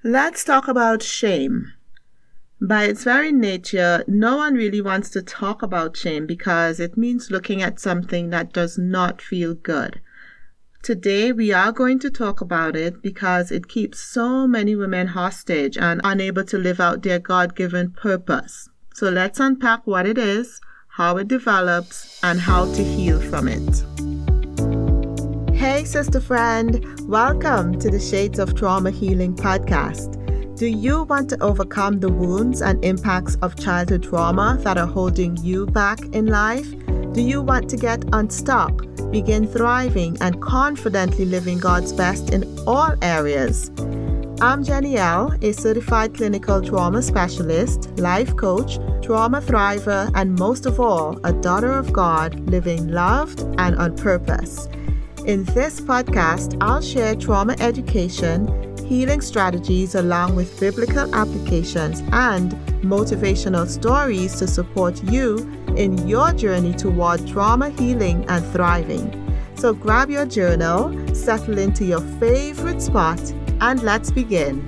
Let's talk about shame. By its very nature, no one really wants to talk about shame because it means looking at something that does not feel good. Today, we are going to talk about it because it keeps so many women hostage and unable to live out their God-given purpose. So let's unpack what it is, how it develops, and how to heal from it. Hey, sister friend, welcome to the Shades of Trauma Healing podcast. Do you want to overcome the wounds and impacts of childhood trauma that are holding you back in life? Do you want to get unstuck, begin thriving, and confidently living God's best in all areas? I'm Jenny L., a certified clinical trauma specialist, life coach, trauma thriver, and most of all, a daughter of God living loved and on purpose. In this podcast, I'll share trauma education, healing strategies along with biblical applications and motivational stories to support you in your journey toward trauma healing and thriving. So grab your journal, settle into your favorite spot, and let's begin.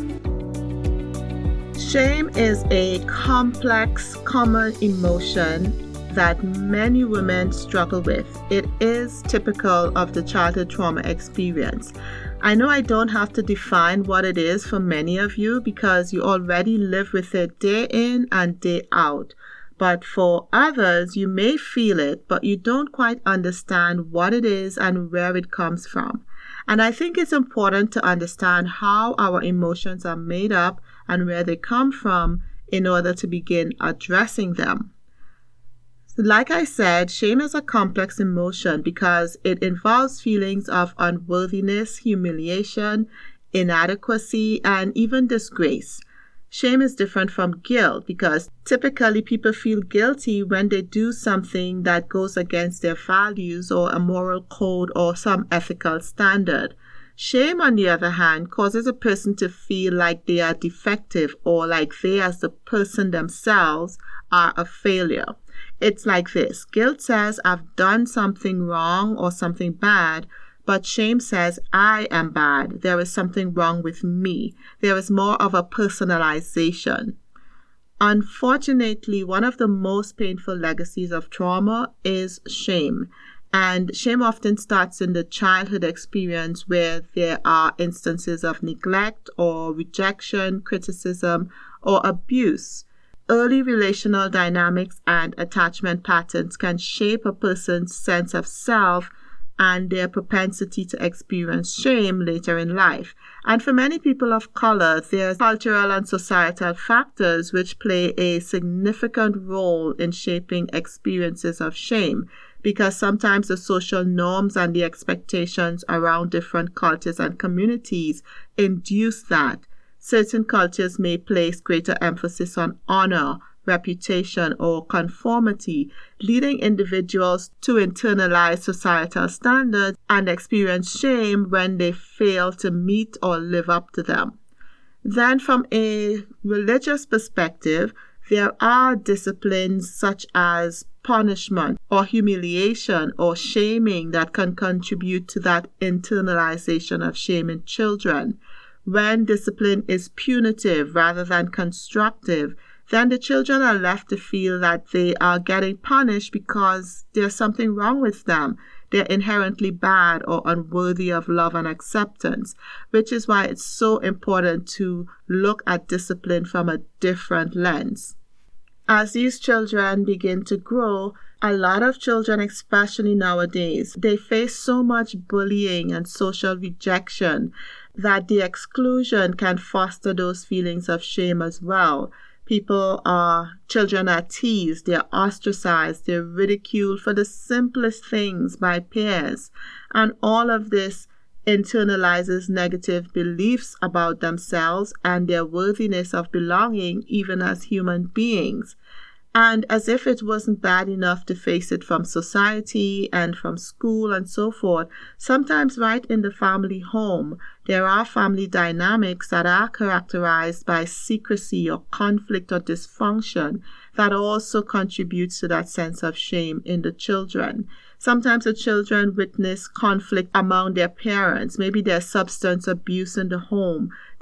Shame is a complex, common emotion that many women struggle with. It is typical of the childhood trauma experience. I know I don't have to define what it is for many of you because you already live with it day in and day out. But for others, you may feel it, but you don't quite understand what it is and where it comes from. And I think it's important to understand how our emotions are made up and where they come from in order to begin addressing them. Like I said, shame is a complex emotion because it involves feelings of unworthiness, humiliation, inadequacy, and even disgrace. Shame is different from guilt because typically people feel guilty when they do something that goes against their values or a moral code or some ethical standard. Shame, on the other hand, causes a person to feel like they are defective or like they as the person themselves are a failure. It's like this. Guilt says I've done something wrong or something bad, but shame says I am bad. There is something wrong with me. There is more of a personalization. Unfortunately, one of the most painful legacies of trauma is shame. And shame often starts in the childhood experience where there are instances of neglect or rejection, criticism, or abuse. Early relational dynamics and attachment patterns can shape a person's sense of self and their propensity to experience shame later in life. And for many people of color, there's cultural and societal factors which play a significant role in shaping experiences of shame, because sometimes the social norms and the expectations around different cultures and communities induce that. Certain cultures may place greater emphasis on honor, reputation, or conformity, leading individuals to internalize societal standards and experience shame when they fail to meet or live up to them. Then, from a religious perspective, there are disciplines such as punishment or humiliation or shaming that can contribute to that internalization of shame in children. When discipline is punitive rather than constructive, then the children are left to feel that they are getting punished because there's something wrong with them. They're inherently bad or unworthy of love and acceptance, which is why it's so important to look at discipline from a different lens. As these children begin to grow, a lot of children, especially nowadays, they face so much bullying and social rejection that the exclusion can foster those feelings of shame as well. Children are teased, they're ostracized, they're ridiculed for the simplest things by peers. And all of this internalizes negative beliefs about themselves and their worthiness of belonging, even as human beings. And as if it wasn't bad enough to face it from society and from school and so forth, sometimes right in the family home, there are family dynamics that are characterized by secrecy or conflict or dysfunction that also contributes to that sense of shame in the children. Sometimes the children witness conflict among their parents. Maybe there's substance abuse in the home.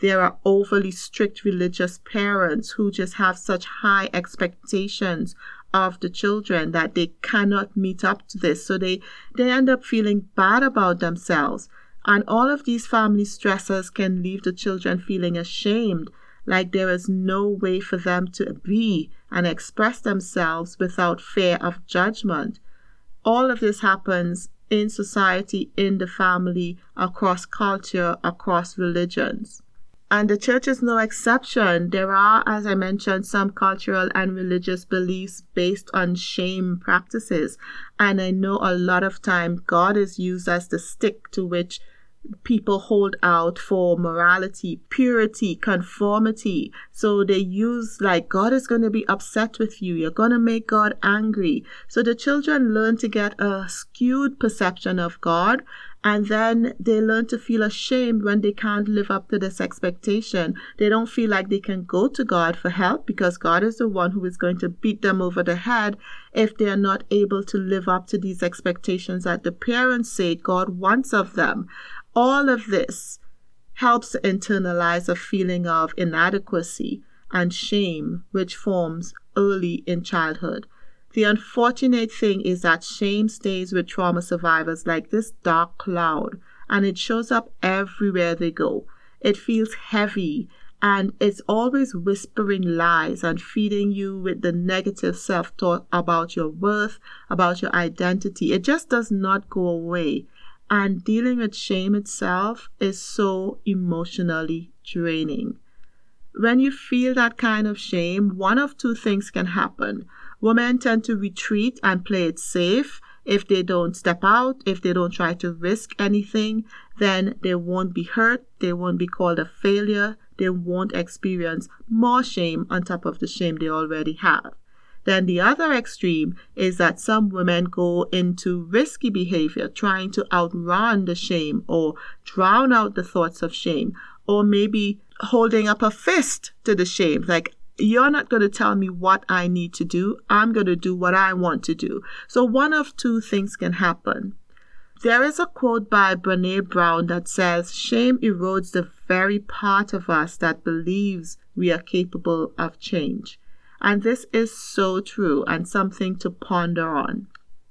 there are overly strict religious parents who just have such high expectations of the children that they cannot meet up to this. So they end up feeling bad about themselves. And all of these family stressors can leave the children feeling ashamed, like there is no way for them to be and express themselves without fear of judgment. All of this happens in society, in the family, across culture, across religions. And the church is no exception. There are, as I mentioned, some cultural and religious beliefs based on shame practices. And I know a lot of time God is used as the stick to which people hold out for morality, purity, conformity. So they use like, God is going to be upset with you. You're going to make God angry. So the children learn to get a skewed perception of God. And then they learn to feel ashamed when they can't live up to this expectation. They don't feel like they can go to God for help because God is the one who is going to beat them over the head if they are not able to live up to these expectations that the parents say God wants of them. All of this helps to internalize a feeling of inadequacy and shame, which forms early in childhood. The unfortunate thing is that shame stays with trauma survivors like this dark cloud, and it shows up everywhere they go. It feels heavy, and it's always whispering lies and feeding you with the negative self-talk about your worth, about your identity. It just does not go away. And dealing with shame itself is so emotionally draining. When you feel that kind of shame, one of two things can happen. Women tend to retreat and play it safe. If they don't step out, if they don't try to risk anything, then they won't be hurt. They won't be called a failure. They won't experience more shame on top of the shame they already have. Then the other extreme is that some women go into risky behavior, trying to outrun the shame or drown out the thoughts of shame, or maybe holding up a fist to the shame, like, you're not going to tell me what I need to do. I'm going to do what I want to do. So one of two things can happen. There is a quote by Brené Brown that says, shame erodes the very part of us that believes we are capable of change. And this is so true and something to ponder on.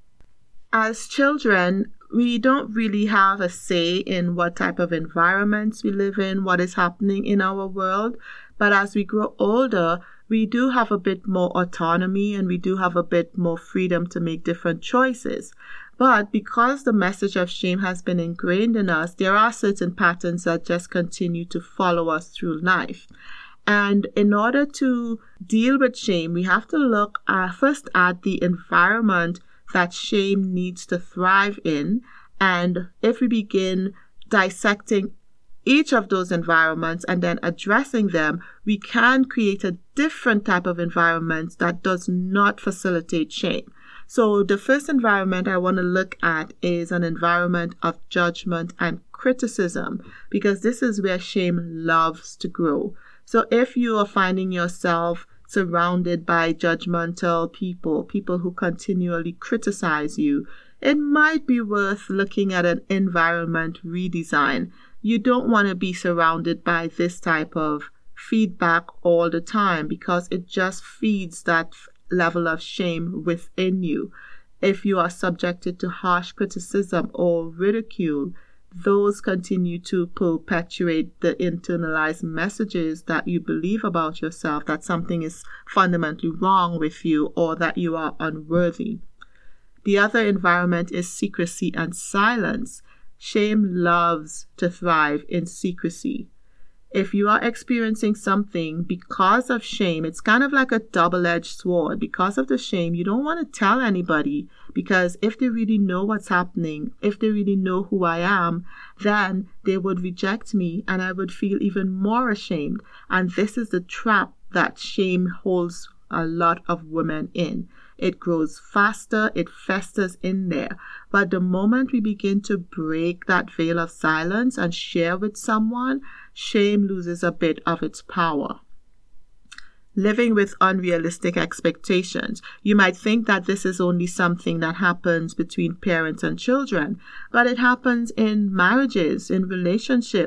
As children, we don't really have a say in what type of environments we live in, what is happening in our world. But as we grow older, we do have a bit more autonomy and we do have a bit more freedom to make different choices. But because the message of shame has been ingrained in us, there are certain patterns that just continue to follow us through life. And in order to deal with shame, we have to look first at the environment that shame needs to thrive in. And if we begin dissecting each of those environments and then addressing them, we can create a different type of environment that does not facilitate shame. So the first environment I want to look at is an environment of judgment and criticism, because this is where shame loves to grow. So if you are finding yourself surrounded by judgmental people who continually criticize you, it might be worth looking at an environment redesign. You don't want to be surrounded by this type of feedback all the time because it just feeds that level of shame within you. If you are subjected to harsh criticism or ridicule, those continue to perpetuate the internalized messages that you believe about yourself, that something is fundamentally wrong with you or that you are unworthy. The other environment is secrecy and silence. Shame loves to thrive in secrecy. If you are experiencing something because of shame, it's kind of like a double-edged sword. Because of the shame, you don't want to tell anybody, because if they really know what's happening, if they really know who I am, then they would reject me and I would feel even more ashamed. And this is the trap that shame holds a lot of women in. It grows faster, it festers in there. But the moment we begin to break that veil of silence and share with someone, shame loses a bit of its power. Living with unrealistic expectations. You might think that this is only something that happens between parents and children, but it happens in marriages, in relationships,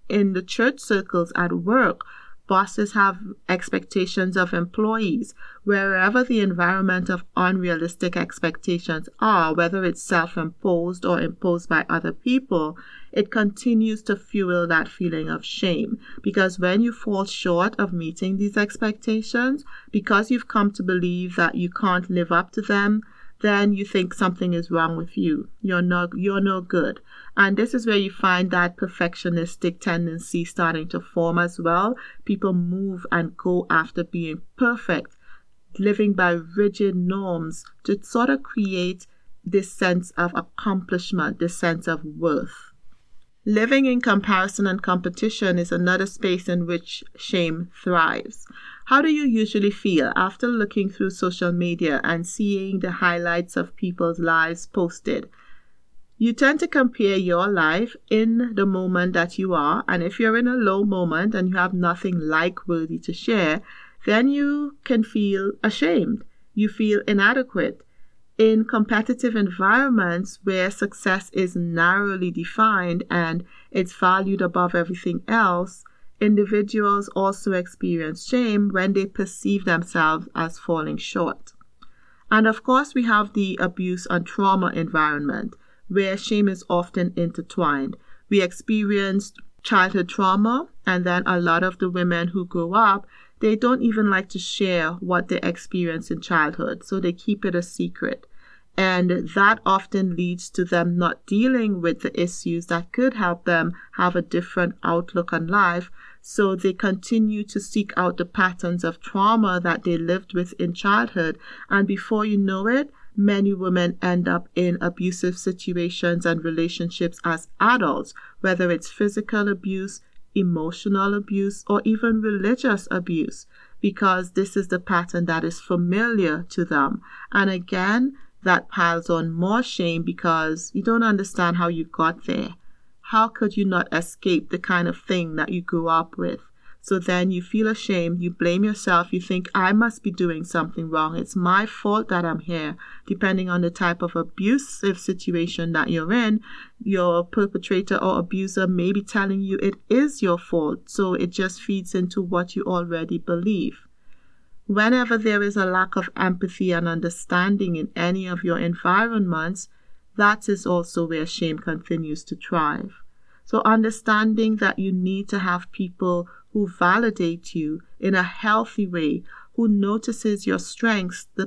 in the church circles, at work. Bosses have expectations of employees. Wherever the environment of unrealistic expectations are, whether it's self-imposed or imposed by other people, it continues to fuel that feeling of shame. Because when you fall short of meeting these expectations, because you've come to believe that you can't live up to them, then you think something is wrong with you. You're no good. And this is where you find that perfectionistic tendency starting to form as well. People move and go after being perfect, living by rigid norms to sort of create this sense of accomplishment, this sense of worth. Living in comparison and competition is another space in which shame thrives. How do you usually feel after looking through social media and seeing the highlights of people's lives posted? You tend to compare your life in the moment that you are, and if you're in a low moment and you have nothing like-worthy to share, then you can feel ashamed. You feel inadequate. In competitive environments where success is narrowly defined and it's valued above everything else, individuals also experience shame when they perceive themselves as falling short. And of course, we have the abuse and trauma environment, where shame is often intertwined. We experienced childhood trauma, and then a lot of the women who grow up, they don't even like to share what they experienced in childhood, so they keep it a secret. And that often leads to them not dealing with the issues that could help them have a different outlook on life. So they continue to seek out the patterns of trauma that they lived with in childhood. And before you know it, many women end up in abusive situations and relationships as adults, whether it's physical abuse, emotional abuse, or even religious abuse, because this is the pattern that is familiar to them. And again, that piles on more shame because you don't understand how you got there. How could you not escape the kind of thing that you grew up with? So then you feel ashamed, you blame yourself, you think, I must be doing something wrong. It's my fault that I'm here. Depending on the type of abusive situation that you're in, your perpetrator or abuser may be telling you it is your fault. So it just feeds into what you already believe. Whenever there is a lack of empathy and understanding in any of your environments, that is also where shame continues to thrive. So understanding that you need to have people who validate you in a healthy way, who notices your strengths, the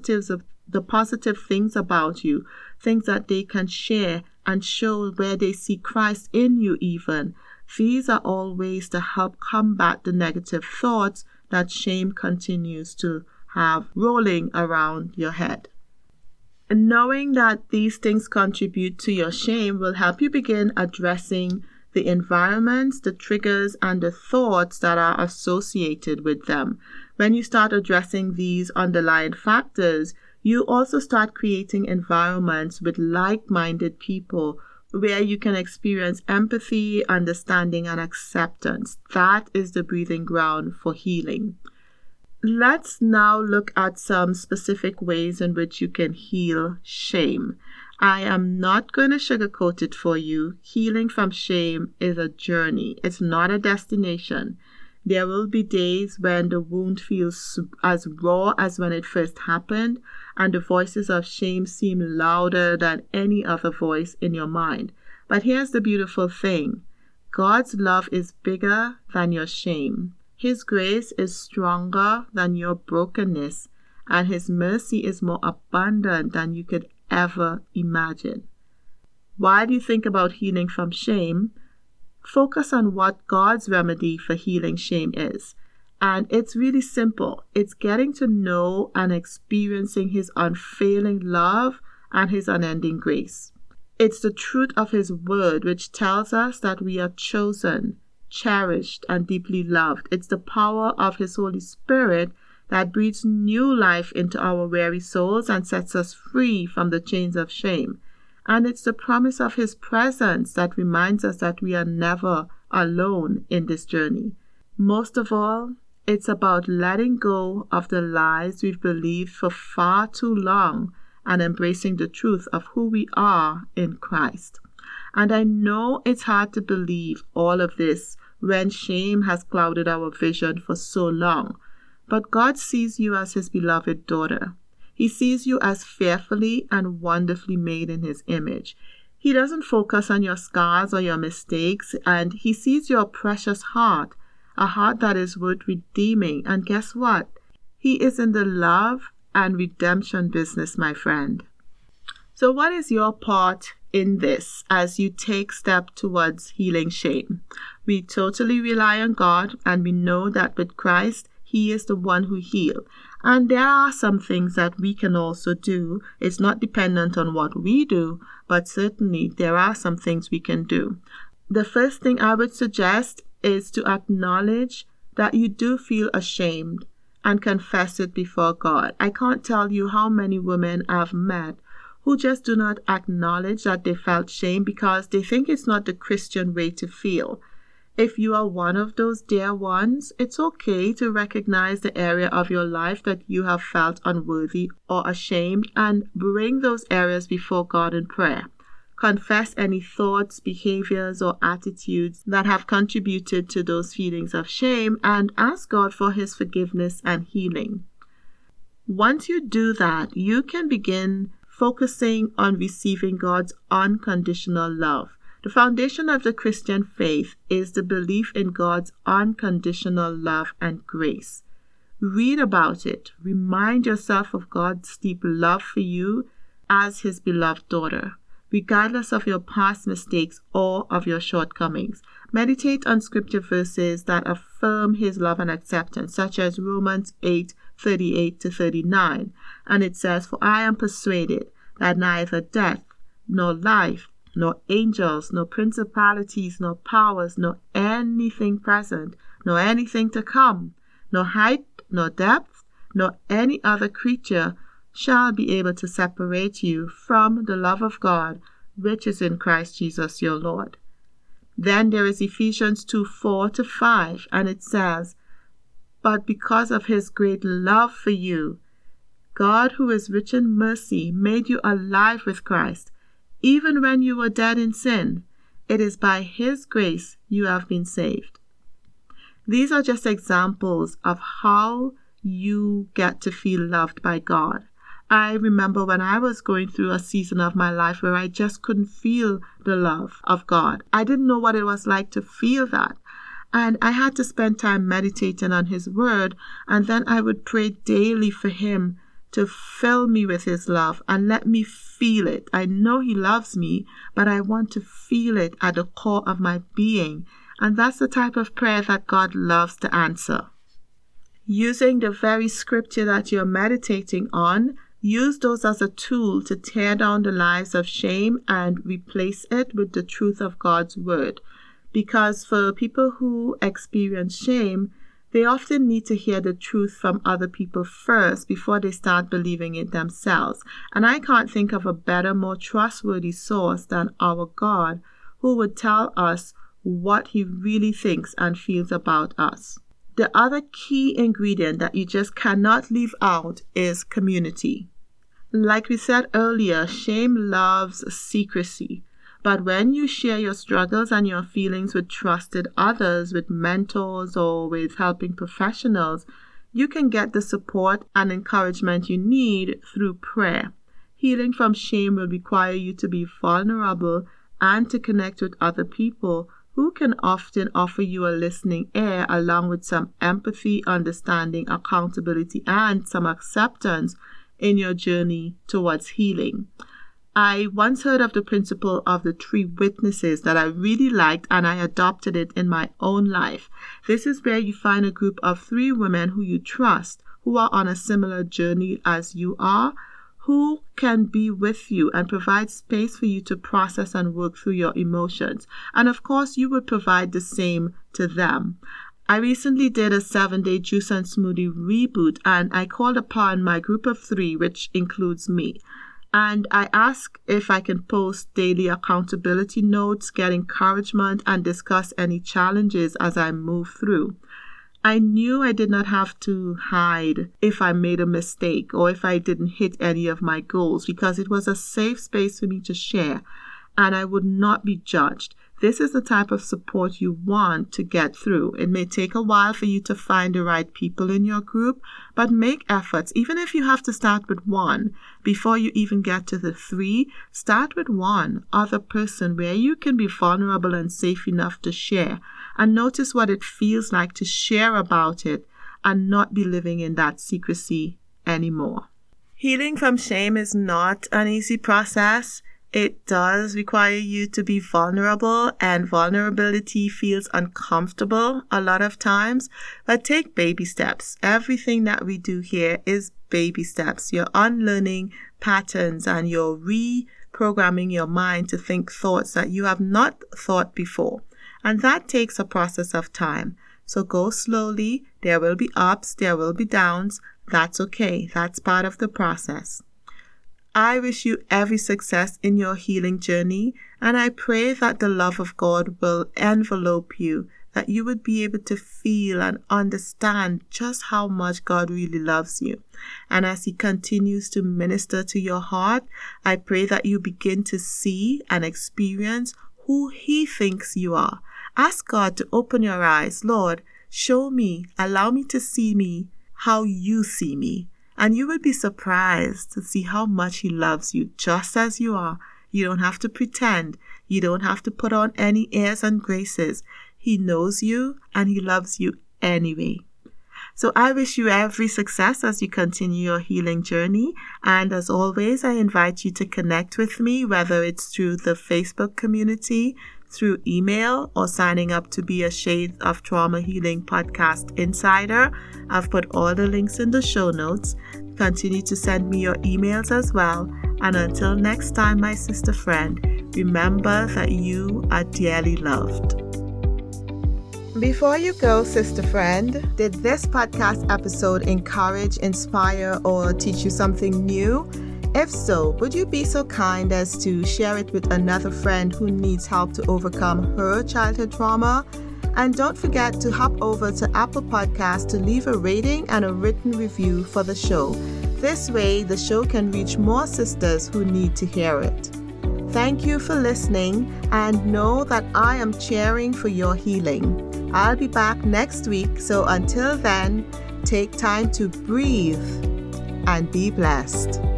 positive things about you, things that they can share and show where they see Christ in you even. These are all ways to help combat the negative thoughts that shame continues to have rolling around your head. And knowing that these things contribute to your shame will help you begin addressing the environments, the triggers, and the thoughts that are associated with them. When you start addressing these underlying factors, you also start creating environments with like-minded people where you can experience empathy, understanding, and acceptance. That is the breathing ground for healing. Let's now look at some specific ways in which you can heal shame. I am not going to sugarcoat it for you. Healing from shame is a journey. It's not a destination. There will be days when the wound feels as raw as when it first happened, and the voices of shame seem louder than any other voice in your mind. But here's the beautiful thing. God's love is bigger than your shame. His grace is stronger than your brokenness, and His mercy is more abundant than you could ever imagine. While you think about healing from shame, focus on what God's remedy for healing shame is. And it's really simple. It's getting to know and experiencing His unfailing love and His unending grace. It's the truth of His word which tells us that we are chosen, cherished, and deeply loved. It's the power of His Holy Spirit that breathes new life into our weary souls and sets us free from the chains of shame. And it's the promise of His presence that reminds us that we are never alone in this journey. Most of all, it's about letting go of the lies we've believed for far too long and embracing the truth of who we are in Christ. And I know it's hard to believe all of this when shame has clouded our vision for so long. But God sees you as his beloved daughter. He sees you as fearfully and wonderfully made in his image. He doesn't focus on your scars or your mistakes, and he sees your precious heart, a heart that is worth redeeming. And guess what? He is in the love and redemption business, my friend. So what is your part in this as you take steps towards healing shame? We totally rely on God, and we know that with Christ, he is the one who heals. And there are some things that we can also do. It's not dependent on what we do, but certainly there are some things we can do. The first thing I would suggest is to acknowledge that you do feel ashamed and confess it before God. I can't tell you how many women I've met who just do not acknowledge that they felt shame because they think it's not the Christian way to feel. If you are one of those dear ones, it's okay to recognize the area of your life that you have felt unworthy or ashamed and bring those areas before God in prayer. Confess any thoughts, behaviors, or attitudes that have contributed to those feelings of shame and ask God for his forgiveness and healing. Once you do that, you can begin focusing on receiving God's unconditional love. The foundation of the Christian faith is the belief in God's unconditional love and grace. Read about it. Remind yourself of God's deep love for you as his beloved daughter, regardless of your past mistakes or of your shortcomings. Meditate on scripture verses that affirm his love and acceptance, such as Romans 8:38-39. And it says, "For I am persuaded that neither death, nor life, nor angels, nor principalities, nor powers, nor anything present, nor anything to come, nor height, nor depth, nor any other creature shall be able to separate you from the love of God, which is in Christ Jesus your Lord." Then there is Ephesians 2:4-5, and it says, "But because of his great love for you, God, who is rich in mercy, made you alive with Christ, even when you were dead in sin. It is by his grace you have been saved." These are just examples of how you get to feel loved by God. I remember when I was going through a season of my life where I just couldn't feel the love of God. I didn't know what it was like to feel that. And I had to spend time meditating on his word, and then I would pray daily for him to fill me with his love and let me feel it. I know he loves me, but I want to feel it at the core of my being. And that's the type of prayer that God loves to answer. Using the very scripture that you're meditating on, use those as a tool to tear down the lies of shame and replace it with the truth of God's word. Because for people who experience shame, they often need to hear the truth from other people first before they start believing it themselves. And I can't think of a better, more trustworthy source than our God, who would tell us what he really thinks and feels about us. The other key ingredient that you just cannot leave out is community. Like we said earlier, shame loves secrecy. But when you share your struggles and your feelings with trusted others, with mentors or with helping professionals, you can get the support and encouragement you need through prayer. Healing from shame will require you to be vulnerable and to connect with other people who can often offer you a listening ear along with some empathy, understanding, accountability, and some acceptance in your journey towards healing. I once heard of the principle of the 3 witnesses that I really liked, and I adopted it in my own life. This is where you find a group of 3 women who you trust, who are on a similar journey as you are, who can be with you and provide space for you to process and work through your emotions. And of course, you would provide the same to them. I recently did a 7-day juice and smoothie reboot, and I called upon my group of 3, which includes me. And I asked if I can post daily accountability notes, get encouragement, and discuss any challenges as I move through. I knew I did not have to hide if I made a mistake or if I didn't hit any of my goals, because it was a safe space for me to share. and I would not be judged. This is the type of support you want to get through. It may take a while for you to find the right people in your group, but make efforts. Even if you have to start with one, before you even get to the 3, start with one other person where you can be vulnerable and safe enough to share. And notice what it feels like to share about it and not be living in that secrecy anymore. Healing from shame is not an easy process. It does require you to be vulnerable, and vulnerability feels uncomfortable a lot of times, but take baby steps. Everything that we do here is baby steps. You're unlearning patterns and you're reprogramming your mind to think thoughts that you have not thought before. And that takes a process of time. So go slowly. There will be ups, there will be downs. That's okay. That's part of the process. I wish you every success in your healing journey, and I pray that the love of God will envelope you, that you would be able to feel and understand just how much God really loves you. And as He continues to minister to your heart, I pray that you begin to see and experience who He thinks you are. Ask God to open your eyes. Lord, show me, allow me to see me how you see me. And you will be surprised to see how much He loves you just as you are. You don't have to pretend. You don't have to put on any airs and graces. He knows you and He loves you anyway. So I wish you every success as you continue your healing journey. And as always, I invite you to connect with me, whether it's through the Facebook community, through email, or signing up to be a Shades of Trauma Healing Podcast Insider. I've put all the links in the show notes. Continue to send me your emails as well. And until next time, my sister friend, remember that you are dearly loved. Before you go, sister friend, did this podcast episode encourage, inspire, or teach you something new? If so, would you be so kind as to share it with another friend who needs help to overcome her childhood trauma? And don't forget to hop over to Apple Podcasts to leave a rating and a written review for the show. This way, the show can reach more sisters who need to hear it. Thank you for listening, and know that I am cheering for your healing. I'll be back next week, so until then, take time to breathe and be blessed.